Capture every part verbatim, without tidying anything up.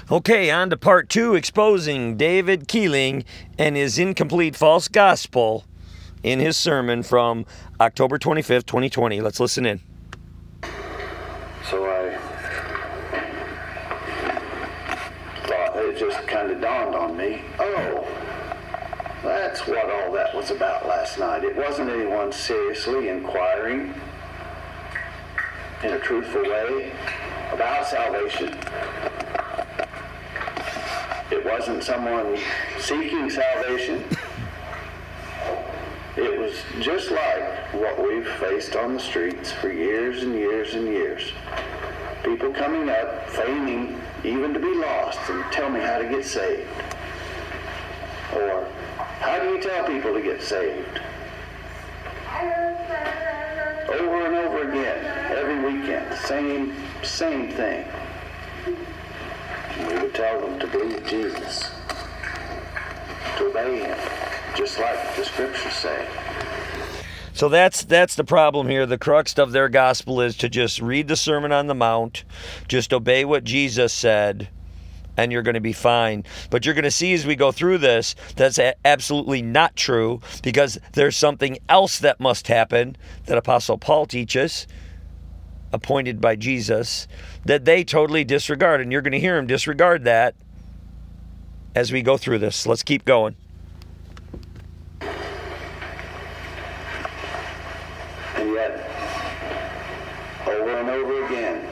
Okay, on to part two, exposing David Keeling and his incomplete false gospel in his sermon from October twenty-fifth, twenty twenty. Let's listen in. So I thought, it just kind of dawned on me, oh, that's what all that was about last night. It wasn't anyone seriously inquiring in a truthful way about salvation. It wasn't someone seeking salvation. It was just like what we've faced on the streets for years and years and years. People coming up, feigning even to be lost, and tell me how to get saved. Or, how do you tell people to get saved? Over and over again, every weekend, same, same thing. We would tell them to believe Jesus, to obey him, just like the scriptures say. So that's that's the problem here. The crux of their gospel is to just read the Sermon on the Mount, just obey what Jesus said, and you're going to be fine. But you're going to see as we go through this, that's a- absolutely not true, because there's something else that must happen that Apostle Paul teaches, appointed by Jesus, that they totally disregard. And you're going to hear him disregard that as we go through this. Let's keep going. And yet, over and over again,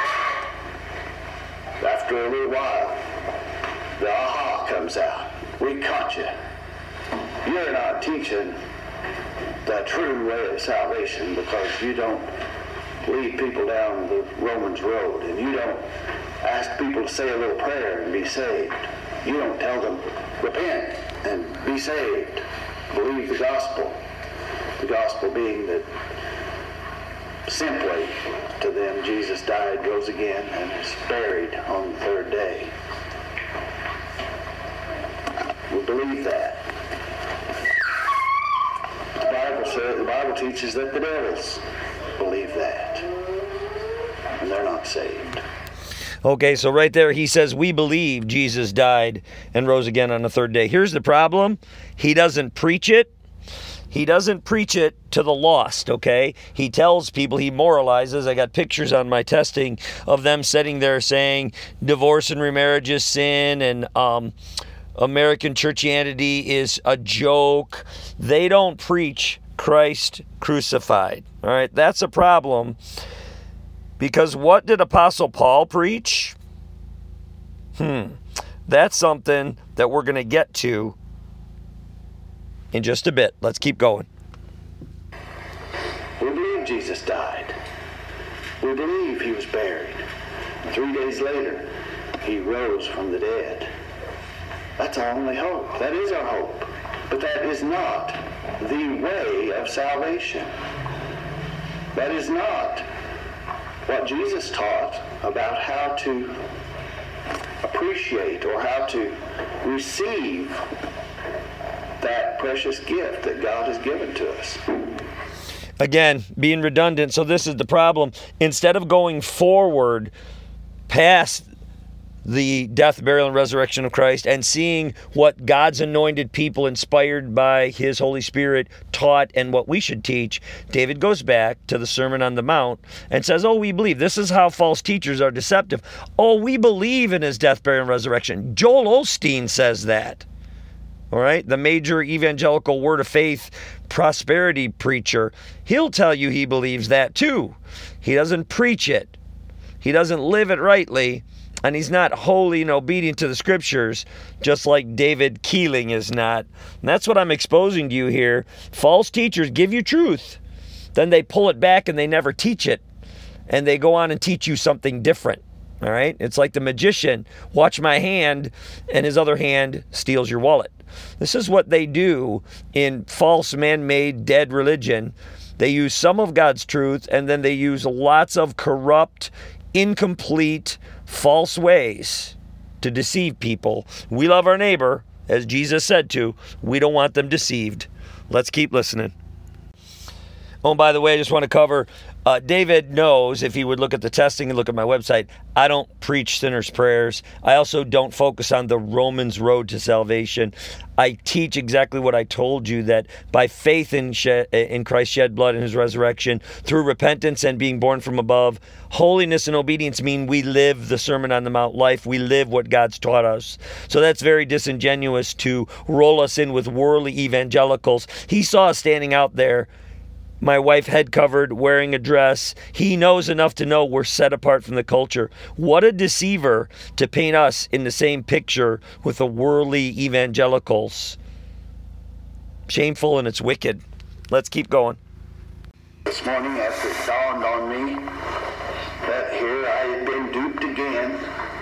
after a little while, the aha comes out. We caught you. You're not teaching the true way of salvation, because you don't lead people down the Romans road, and you don't ask people to say a little prayer and be saved. You don't tell them, repent and be saved. Believe the gospel. The gospel being that simply to them Jesus died, rose again, and is buried on the third day. We believe that. The Bible says, the Bible teaches that the devils believe that, and they're not saved. Okay, so right there he says, we believe Jesus died and rose again on the third day. Here's the problem. He doesn't preach it. He doesn't preach it to the lost, okay? He tells people, he moralizes. I got pictures on my testing of them sitting there saying divorce and remarriage is sin, and um, American churchianity is a joke. They don't preach Christ crucified, all right? That's a problem, because what did Apostle Paul preach? Hmm, that's something that we're going to get to in just a bit. Let's keep going. We believe Jesus died. We believe he was buried. Three days later, he rose from the dead. That's our only hope. That is our hope. But that is not the way of salvation. That is not what Jesus taught about how to appreciate or how to receive that precious gift that God has given to us. Again, being redundant. So this is the problem. Instead of going forward past the death, burial, and resurrection of Christ and seeing what God's anointed people, inspired by his Holy Spirit, taught and what we should teach, David goes back to the Sermon on the Mount and says, oh, we believe. This is how false teachers are deceptive. Oh, we believe in his death, burial, and resurrection. Joel Osteen says that. All right, the major evangelical Word of Faith prosperity preacher, he'll tell you he believes that too. He doesn't preach it. He doesn't live it rightly, and he's not holy and obedient to the scriptures, just like David Keeling is not. And that's what I'm exposing to you here. False teachers give you truth, then they pull it back and they never teach it, and they go on and teach you something different. All right, it's like the magician, watch my hand, and his other hand steals your wallet. This is what they do in false man-made dead religion. They use some of God's truth, and then they use lots of corrupt, incomplete, false ways to deceive people. We love our neighbor, as Jesus said to. We don't want them deceived. Let's keep listening. Oh, and by the way, I just want to cover Uh, David knows, if he would look at the testing and look at my website, I don't preach sinner's prayers. I also don't focus on the Romans road to salvation. I teach exactly what I told you, that by faith in shed, in Christ's shed blood and his resurrection, through repentance and being born from above, holiness and obedience mean we live the Sermon on the Mount life. We live what God's taught us. So that's very disingenuous to roll us in with worldly evangelicals. He saw us standing out there, my wife head covered, wearing a dress. He knows enough to know we're set apart from the culture. What a deceiver to paint us in the same picture with the worldly evangelicals. Shameful, and it's wicked. Let's keep going. This morning, after it dawned on me that here I had been duped again,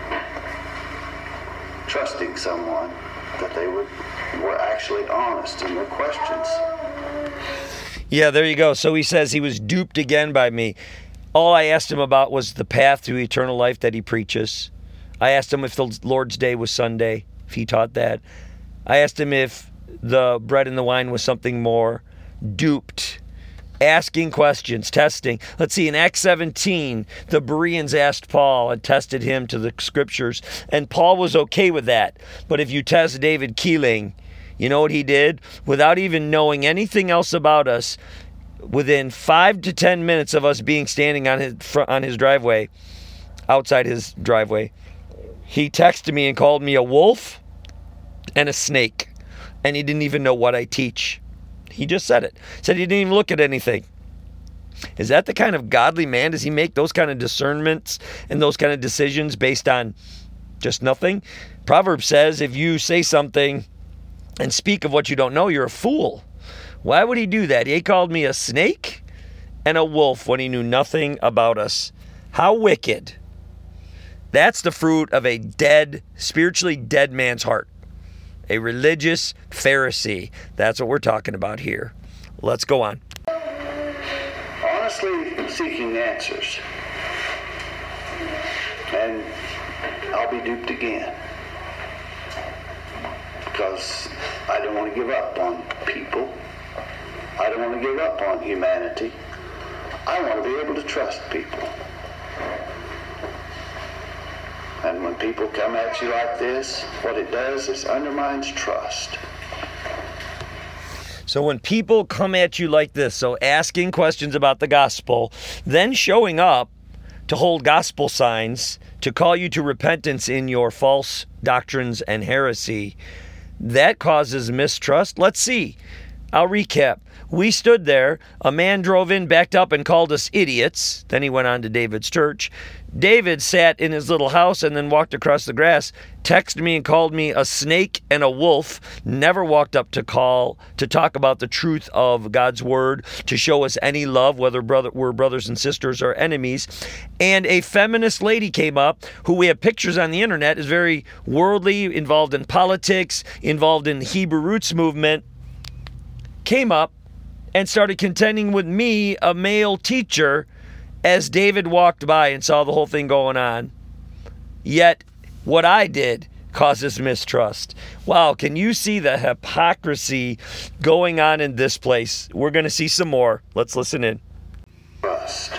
trusting someone, that they would, were actually honest in their questions. Yeah, there you go. So he says he was duped again by me. All I asked him about was the path to eternal life that he preaches. I asked him if the Lord's Day was Sunday, if he taught that. I asked him if the bread and the wine was something more. Duped. Asking questions, testing. Let's see, in Acts seventeen, the Bereans asked Paul and tested him to the scriptures, and Paul was okay with that. But if you test David Keeling, you know what he did? Without even knowing anything else about us, within five to ten minutes of us being standing on his front, on his driveway, outside his driveway, he texted me and called me a wolf and a snake. And he didn't even know what I teach. He just said it. Said he didn't even look at anything. Is that the kind of godly man? Does he make those kind of discernments and those kind of decisions based on just nothing? Proverbs says if you say something and speak of what you don't know, you're a fool. Why would he do that? He called me a snake and a wolf when he knew nothing about us. How wicked. That's the fruit of a dead, spiritually dead man's heart. A religious Pharisee. That's what we're talking about here. Let's go on. Honestly seeking answers. And I'll be duped again. Because I don't want to give up on people. I don't want to give up on humanity. I want to be able to trust people. And when people come at you like this, what it does is undermines trust. So when people come at you like this, so asking questions about the gospel, then showing up to hold gospel signs, to call you to repentance in your false doctrines and heresy, that causes mistrust. Let's see. I'll recap. We stood there. A man drove in, backed up, and called us idiots. Then he went on to David's church. David sat in his little house and then walked across the grass, texted me and called me a snake and a wolf, never walked up to call, to talk about the truth of God's word, to show us any love, whether brother, we're brothers and sisters or enemies. And a feminist lady came up, who we have pictures on the internet, is very worldly, involved in politics, involved in the Hebrew Roots movement, came up and started contending with me, a male teacher, as David walked by and saw the whole thing going on. Yet, what I did causes mistrust. Wow, can you see the hypocrisy going on in this place? We're going to see some more. Let's listen in. Trust.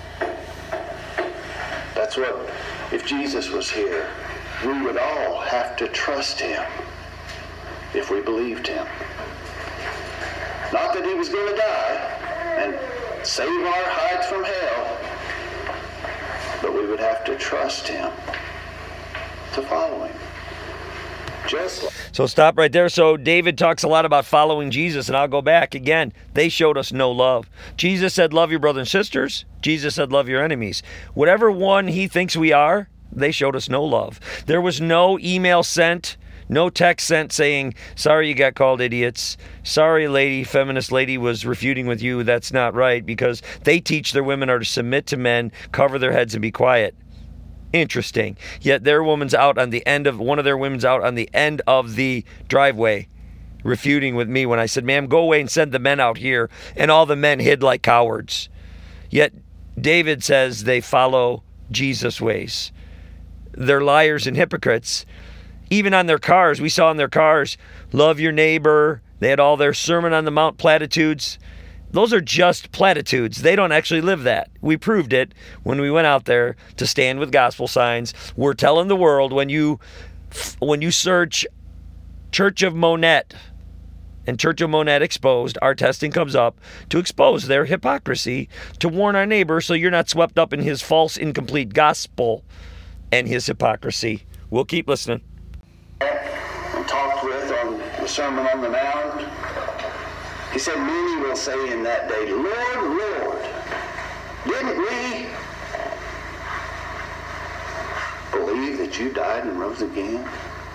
That's what, if Jesus was here, we would all have to trust him if we believed him. Not that he was going to die and save our hides from hell, but we would have to trust him to follow him. Just like So stop right there. So David talks a lot about following Jesus, and I'll go back again. They showed us no love. Jesus said, love your brothers and sisters. Jesus said, love your enemies. Whatever one he thinks we are, they showed us no love. There was no email sent, no text sent saying, sorry you got called idiots. Sorry, lady, feminist lady was refuting with you. That's not right, because they teach their women are to submit to men, cover their heads, and be quiet. Interesting. Yet their woman's out on the end of, one of their women's out on the end of the driveway, refuting with me when I said, ma'am, go away and send the men out here. And all the men hid like cowards. Yet David says they follow Jesus' ways. They're liars and hypocrites. Even on their cars, we saw in their cars, love your neighbor. They had all their Sermon on the Mount platitudes. those are just platitudes. They don't actually live that. We proved it when we went out there to stand with gospel signs. We're telling the world, when you when you search Church of Monette and Church of Monette Exposed, our testing comes up to expose their hypocrisy, to warn our neighbor so you're not swept up in his false, incomplete gospel and his hypocrisy. We'll keep listening. And talked with on the Sermon on the Mount. He said, many will say in that day, Lord, Lord, didn't we believe that you died and rose again?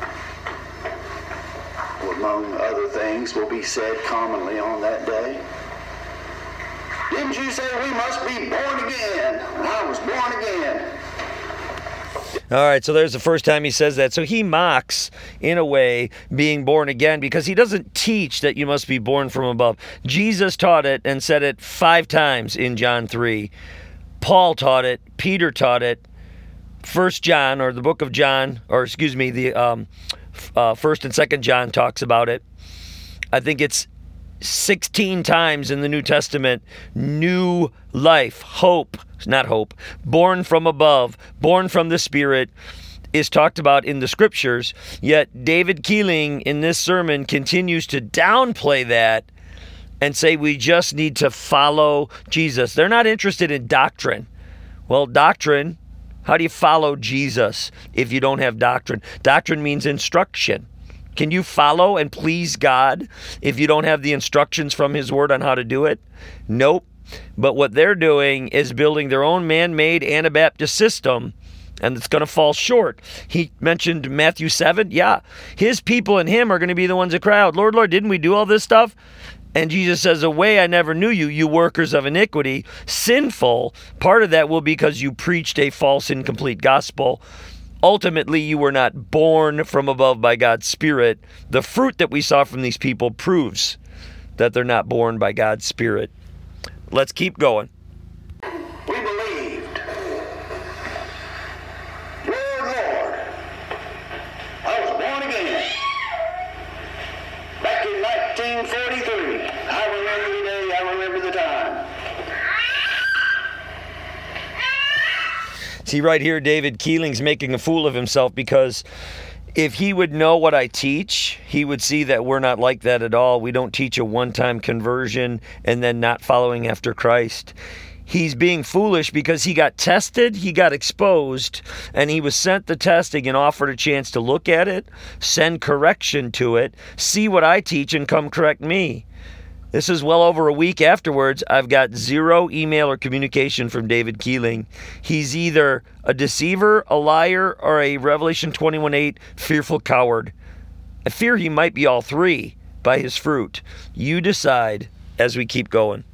Well, among other things will be said commonly on that day. Didn't you say we must be born again? And I was born again. All right, so there's the first time he says that. So he mocks, in a way, being born again because he doesn't teach that you must be born from above. Jesus taught it and said it five times in John three. Paul taught it. Peter taught it. First John, or the book of John, or excuse me, the um, uh, First and Second John talks about it. I think it's sixteen times in the New Testament. New life, hope, not hope, born from above, born from the Spirit, is talked about in the Scriptures. Yet David Keeling in this sermon continues to downplay that and say we just need to follow Jesus. They're not interested in doctrine. Well, doctrine, how do you follow Jesus if you don't have doctrine? Doctrine means instruction. Can you follow and please God if you don't have the instructions from His Word on how to do it? Nope. But what they're doing is building their own man-made Anabaptist system, and it's going to fall short. He mentioned Matthew seven. Yeah, his people and him are going to be the ones that cry out, Lord, Lord, didn't we do all this stuff? And Jesus says, away, I never knew you, you workers of iniquity. Sinful. Part of that will be because you preached a false, incomplete gospel. Ultimately, you were not born from above by God's Spirit. The fruit that we saw from these people proves that they're not born by God's Spirit. Let's keep going. We believed. Lord, Lord, I was born again. Back in nineteen forty-three. I remember the day, I remember the time. See, right here, David Keeling's making a fool of himself, because if he would know what I teach, he would see that we're not like that at all. We don't teach a one-time conversion and then not following after Christ. He's being foolish because he got tested, he got exposed, and he was sent the testing and offered a chance to look at it, send correction to it, see what I teach, and come correct me. This is well over a week afterwards. I've got zero email or communication from David Keeling. He's either a deceiver, a liar, or a Revelation twenty-one eight fearful coward. I fear he might be all three by his fruit. You decide as we keep going.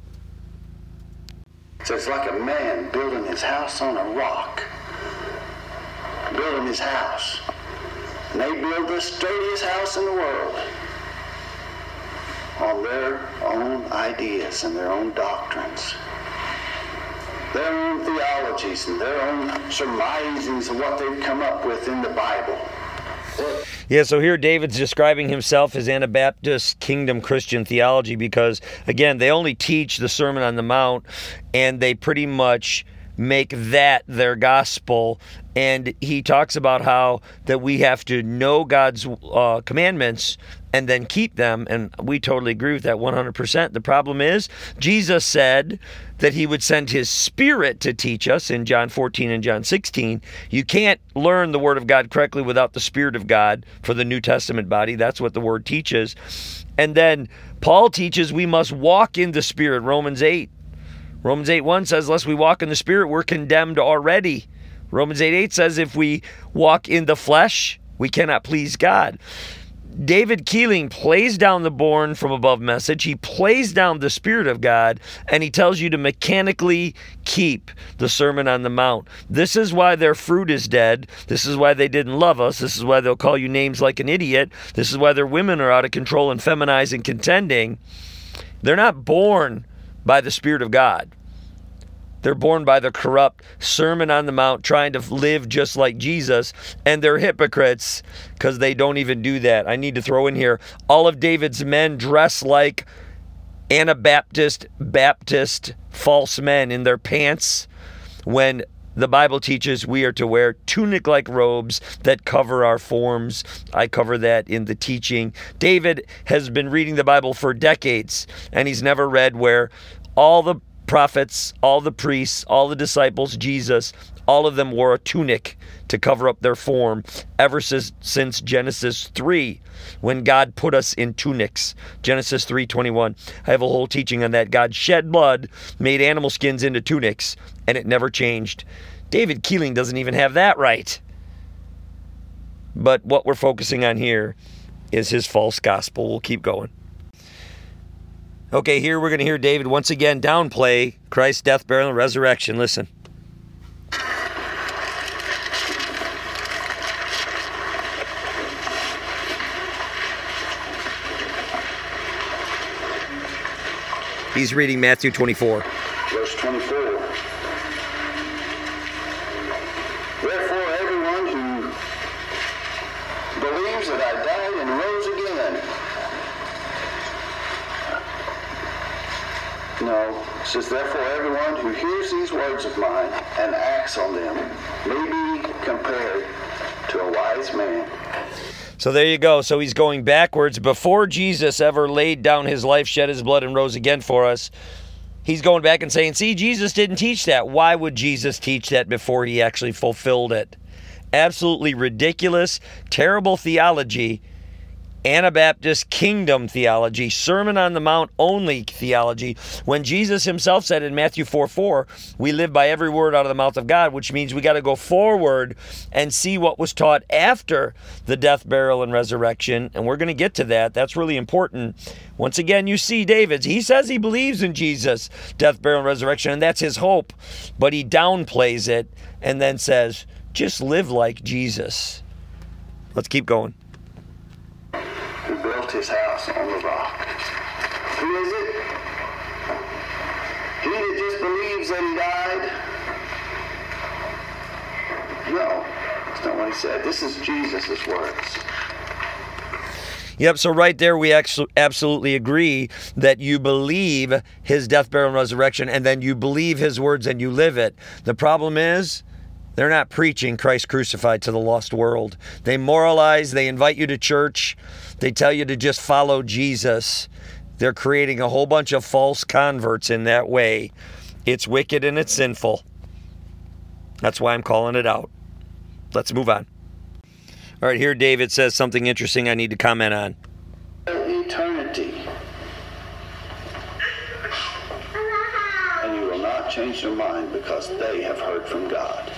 So it's like a man building his house on a rock. Building his house. And they build the sturdiest house in the world on their own ideas and their own doctrines, their own theologies and their own surmisings of what they've come up with in the Bible. Yeah, so here David's describing himself as Anabaptist Kingdom Christian theology because, again, they only teach the Sermon on the Mount, and they pretty much make that their gospel. And he talks about how that we have to know God's uh, commandments and then keep them, and we totally agree with that one hundred percent. The problem is, Jesus said that he would send his Spirit to teach us in John fourteen and John sixteen. You can't learn the Word of God correctly without the Spirit of God for the New Testament body. That's what the Word teaches. And then Paul teaches we must walk in the Spirit, Romans eight. Romans eight one says, unless we walk in the Spirit, we're condemned already. Romans eight eight says, if we walk in the flesh, we cannot please God. David Keeling plays down the born from above message. He plays down the Spirit of God, and he tells you to mechanically keep the Sermon on the Mount. This is why their fruit is dead. This is why they didn't love us. This is why they'll call you names like an idiot. This is why their women are out of control and feminized and contending. They're not born by the Spirit of God. They're born by the corrupt Sermon on the Mount, trying to live just like Jesus, and they're hypocrites because they don't even do that. I need to throw in here, all of David's men dress like Anabaptist, Baptist false men in their pants when the Bible teaches we are to wear tunic-like robes that cover our forms. I cover that in the teaching. David has been reading the Bible for decades, and he's never read where all the prophets, all the priests, all the disciples, Jesus, all of them wore a tunic to cover up their form ever since, since Genesis three, when God put us in tunics. Genesis three twenty-one. I have a whole teaching on that. God shed blood, made animal skins into tunics, and it never changed. David Keeling doesn't even have that right. But what we're focusing on here is his false gospel. We'll keep going. Okay, here we're going to hear David once again downplay Christ's death, burial, and resurrection. Listen. He's reading Matthew twenty-four. Verse twenty-four. Therefore, everyone who believes that I died and rose again. No, it says, therefore, everyone who hears these words of mine and acts on them may be compared to a wise man. So there you go. So he's going backwards. Before Jesus ever laid down his life, shed his blood, and rose again for us, he's going back and saying, see, Jesus didn't teach that. Why would Jesus teach that before he actually fulfilled it? Absolutely ridiculous, terrible theology, Anabaptist kingdom theology, Sermon on the Mount only theology, when Jesus himself said in Matthew four four, we live by every word out of the mouth of God, which means we got to go forward and see what was taught after the death, burial, and resurrection. And we're going to get to that. That's really important. Once again, you see David, he says he believes in Jesus, death, burial, and resurrection, and that's his hope. But he downplays it and then says, just live like Jesus. Let's keep going. Who built his house on the rock. Who is it? He that just believes that he died? No, that's not what he said. This is Jesus' words. Yep, so right there we absolutely agree that you believe his death, burial, and resurrection, and then you believe his words and you live it. The problem is, they're not preaching Christ crucified to the lost world. They moralize, they invite you to church, they tell you to just follow Jesus. They're creating a whole bunch of false converts in that way. It's wicked and it's sinful. That's why I'm calling it out. Let's move on. All right, here David says something interesting I need to comment on. Eternity. And you will not change their mind because they have heard from God.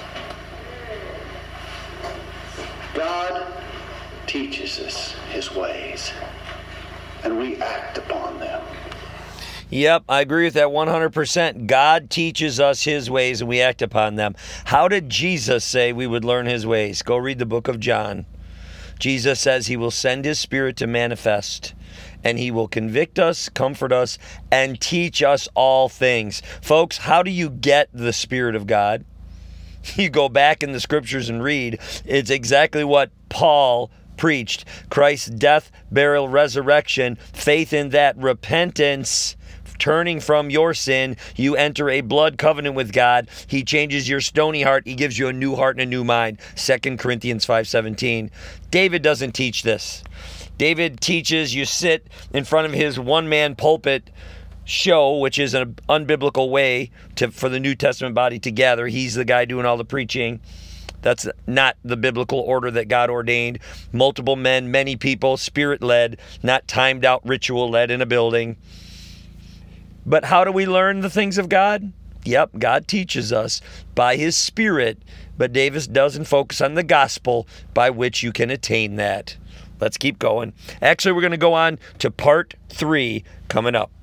God teaches us his ways, and we act upon them. Yep, I agree with that one hundred percent. God teaches us his ways, and we act upon them. How did Jesus say we would learn his ways? Go read the book of John. Jesus says he will send his Spirit to manifest, and he will convict us, comfort us, and teach us all things. Folks, how do you get the Spirit of God? You go back in the scriptures and read. It's exactly what Paul preached. Christ's death, burial, resurrection, faith in that, repentance, turning from your sin. You enter a blood covenant with God. He changes your stony heart. He gives you a new heart and a new mind. Second Corinthians five seventeen. David doesn't teach this. David teaches you sit in front of his one-man pulpit show, which is an unbiblical way to for the New Testament body to gather. He's the guy doing all the preaching. That's not the biblical order that God ordained. Multiple men, many people, spirit-led, not timed-out, ritual-led in a building. But how do we learn the things of God? Yep, God teaches us by his Spirit, but David doesn't focus on the gospel by which you can attain that. Let's keep going. Actually, we're going to go on to part three coming up.